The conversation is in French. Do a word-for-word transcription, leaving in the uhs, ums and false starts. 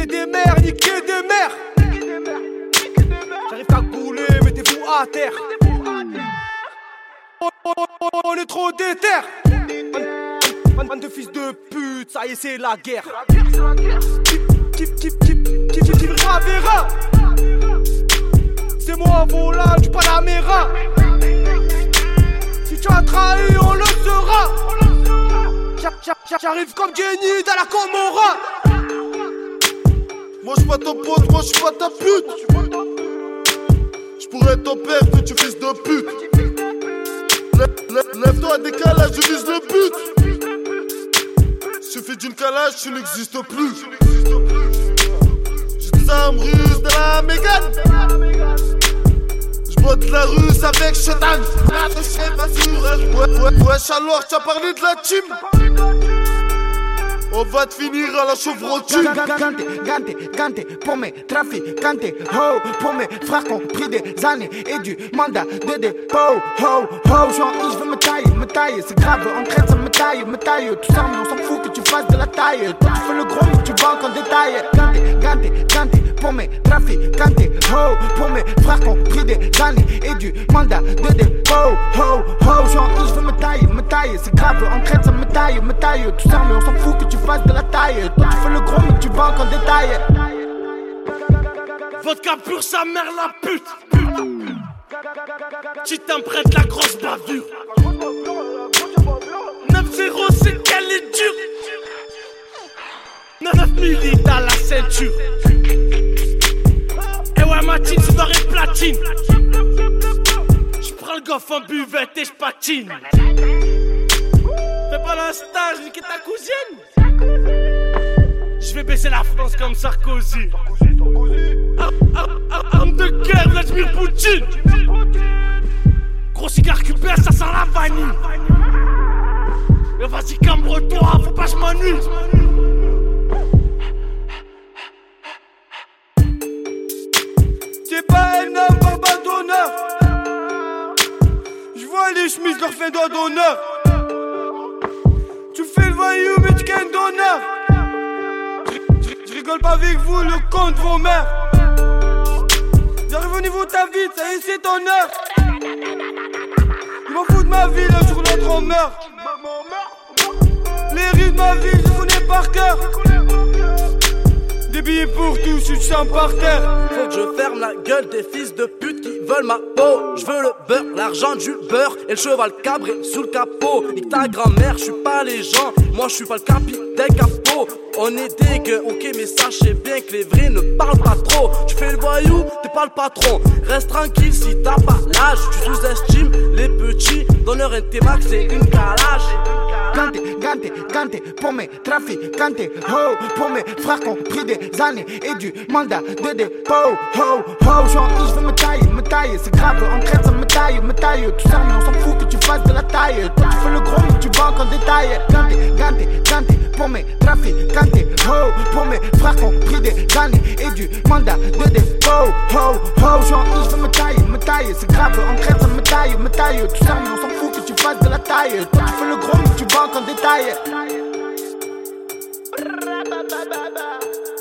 Niquer des mères, niquer des mères. J'arrive qu'à couler, mettez-vous à terre. On, on, on, on est trop déter. Man de fils de pute, ça y est c'est la guerre. Type, type, type, type, type, type, Ravera. C'est moi volant du Panamera. Si tu as trahi, on le saura. J'arrive comme Jenny dans la Comora. Moi j'suis pas ton pote, moi j'suis pas ta pute. J'pourrais être ton père, toi tu fils de pute. Lève-toi à décalage, je vise le but. Suffit d'une calage, tu n'existes plus. J'ai des armes russes de la Mégane. J'bois de la russe avec Chetan. Ouais, ouais, wesh alors, t'as parlé de la team. On va te finir à la chevrotine. Gante, gante, gante, pour mes trafiquantes. Ho, pour mes frères qui ont pris des années et du mandat de dépôt. Ho, ho, genre je veux me tailler, me tailler. C'est grave, on traite ça me taille, me taille. Tout ça, mais on s'en fout que tu fasses de la taille. Toi tu fais le gros, mais tu banques en détail. Gante, gante, gante, pour mes trafiquantes. Ho, pour mes frères qui ont pris des années et du mandat de dépôt. Ho, ho, genre je veux me tailler, me tailler. C'est grave, on traite ça me taille, me taille. Tout ça, mais on s'en fout que tu fasses de la taille. Toi tu fais le gros mais tu banques en détail. Vodka pur sa mère la pute. Tu t'emprêtes la grosse bavure. neuf zéro c'est qu'elle est dure. neuf milli dans la ceinture. Et ouais ma team c'est doré platine. J'prends le goff en buvette et j'patine. Fais pas la stage, niquer ta cousine. Je vais baisser la France comme Sarkozy. Arme de guerre, Vladimir Poutine. Gros cigare cubain, ça sent la vanille. Mais vas-y cambre-toi, faut pas que je m'ennuie. C'est pas un homme, papa d'honneur. J'vois les chemises, leur fais doigt d'honneur. Tu fais le voyou mais tu gagnes d'honneur. Je rigole pas avec vous, le con de vos mères. J'arrive au niveau de ta vie, ça y est c'est ton heure. Je m'en fous de ma vie, le jour l'autre on meurt. Les rues de ma ville, je connais par cœur. Des billets pour tous, je suis par terre. Faut que je ferme la gueule des fils de pute qui veulent ma peau. Je veux le beurre, l'argent du beurre et le cheval cabré sous le capot. Nique ta grand-mère, je suis pas les gens, moi je suis pas le capitaine capot. On est dégueu, ok mais sachez bien que les vrais ne parlent pas trop. Tu fais le voyou, t'es pas le patron. Reste tranquille si t'as pas l'âge. Tu sous-estimes les petits, donneur un T-Max c'est une calage. Gante, gante, gante, pour mes trafiquantes. Ho, pour mes frères qui ont pris des années et du mandat de dépôt. Ho, ho, genre je veux me tailler, me tailler. C'est grave, on traite ça me taille, me taille. Tout ça, mais on s'en fout que tu fasses de la taille. Toi tu fais le gros, mais tu banques en détail. Gante, gante, gante, pour mes trafiquantes. Ho, pour mes frères qui ont pris des années et du mandat de dépôt. Ho, ho, genre je veux me tailler, me tailler. C'est grave, on traite ça me taille, me taille. Tout ça, mais on s'en fout que tu fasses de la taille. Toi tu fais le gros, mais tu banques en détail.